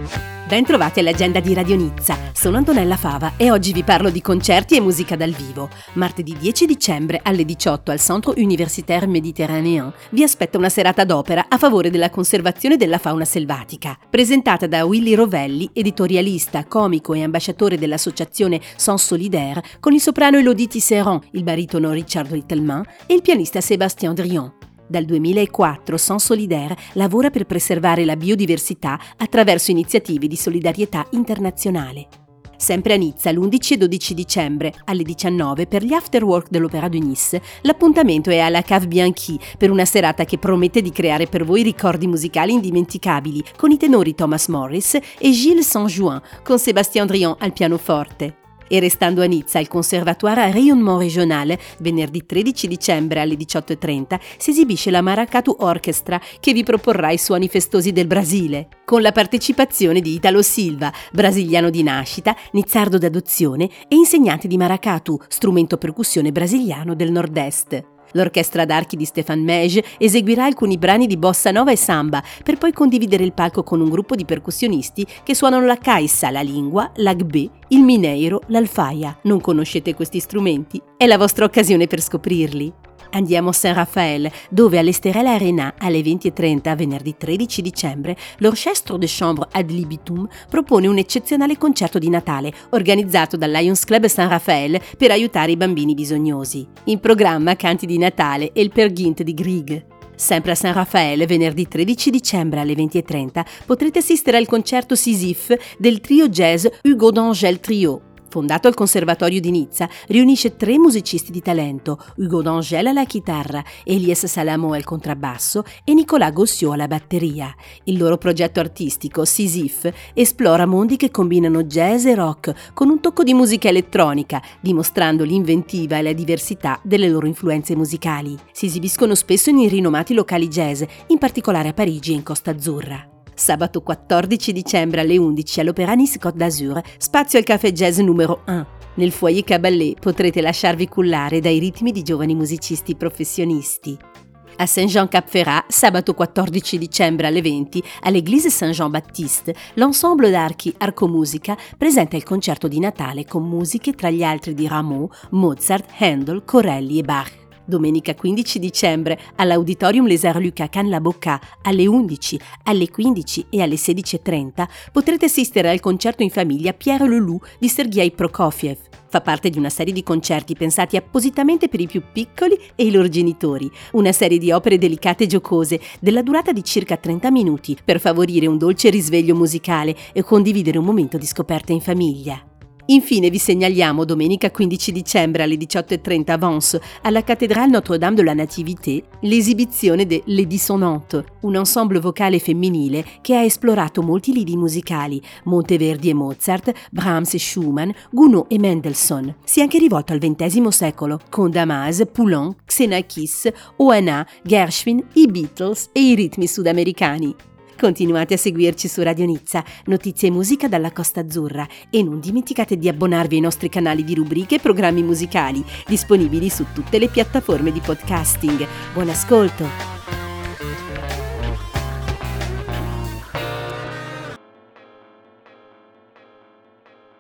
Bentrovati all'agenda di Radio Nizza, sono Antonella Fava e oggi vi parlo di concerti e musica dal vivo. Martedì 10 dicembre alle 18 al Centre Universitaire Méditerranéen vi aspetta una serata d'opera a favore della conservazione della fauna selvatica, presentata da Willy Rovelli, editorialista, comico e ambasciatore dell'associazione Sens Solidaire, con il soprano Elodie Tisserand, il baritono Richard Rittelman e il pianista Sébastien Drian. Dal 2004 Sens Solidaire lavora per preservare la biodiversità attraverso iniziative di solidarietà internazionale. Sempre a Nizza, l'11 e 12 dicembre, alle 19, per gli afterwork dell'Opéra de Nice, l'appuntamento è alla Cave Bianchi per una serata che promette di creare per voi ricordi musicali indimenticabili con i tenori Thomas Morris e Gilles Saint-Jouin, con Sébastien Drian al pianoforte. E restando a Nizza, al Conservatoire Rayonnement Régional, venerdì 13 dicembre alle 18:30, si esibisce la Maracatu Orchestra che vi proporrà i suoni festosi del Brasile, con la partecipazione di Italo Silva, brasiliano di nascita, nizzardo d'adozione e insegnante di maracatu, strumento percussione brasiliano del nord-est. L'orchestra d'archi di Stéphane Meige eseguirà alcuni brani di bossa nova e samba per poi condividere il palco con un gruppo di percussionisti che suonano la caixa, la lingua, l'agbè, il mineiro, l'alfaia. Non conoscete questi strumenti? È la vostra occasione per scoprirli. Andiamo a Saint-Raphaël, dove all'Esterel Arena alle 20:30 venerdì 13 dicembre l'Orchestre de Chambre ad libitum propone un eccezionale concerto di Natale organizzato dal Lions Club Saint-Raphaël per aiutare i bambini bisognosi. In programma canti di Natale e il Peer Gynt di Grieg. Sempre a Saint-Raphaël, venerdì 13 dicembre alle 20:30 potrete assistere al concerto Sisyphe del trio jazz Hugo d'Angèle Trio. Fondato al Conservatorio di Nizza, riunisce 3 musicisti di talento, Hugo d'Angèle alla chitarra, Elias Salamo al contrabbasso e Nicolas Gossiot alla batteria. Il loro progetto artistico, Sisyphe, esplora mondi che combinano jazz e rock con un tocco di musica elettronica, dimostrando l'inventiva e la diversità delle loro influenze musicali. Si esibiscono spesso in rinomati locali jazz, in particolare a Parigi e in Costa Azzurra. Sabato 14 dicembre alle 11 all'Opéra Nice Côte d'Azur, spazio al Café Jazz numero 1. Nel foyer Cabalet potrete lasciarvi cullare dai ritmi di giovani musicisti professionisti. A Saint-Jean-Cap-Ferrat, sabato 14 dicembre alle 20, all'Église Saint-Jean-Baptiste, l'ensemble d'archi Arcomusica presenta il concerto di Natale con musiche tra gli altri di Rameau, Mozart, Handel, Corelli e Bach. Domenica 15 dicembre all'Auditorium Les Arts Lucas Cannes-la-Boccà alle 11, alle 15 e alle 16:30 potrete assistere al concerto in famiglia Pierre Leloup di Sergei Prokofiev. Fa parte di una serie di concerti pensati appositamente per i più piccoli e i loro genitori, una serie di opere delicate e giocose della durata di circa 30 minuti per favorire un dolce risveglio musicale e condividere un momento di scoperta in famiglia. Infine vi segnaliamo domenica 15 dicembre alle 18:30 a Vence, alla Cathédrale Notre-Dame de la Nativité, l'esibizione de Les Dissonantes, un ensemble vocale femminile che ha esplorato molti lidi musicali, Monteverdi e Mozart, Brahms e Schumann, Gounod e Mendelssohn. Si è anche rivolto al XX secolo, con Damas, Poulenc, Xenakis, Oana, Gershwin, i Beatles e i ritmi sudamericani. Continuate a seguirci su Radio Nizza, notizie e musica dalla Costa Azzurra e non dimenticate di abbonarvi ai nostri canali di rubriche e programmi musicali disponibili su tutte le piattaforme di podcasting. Buon ascolto!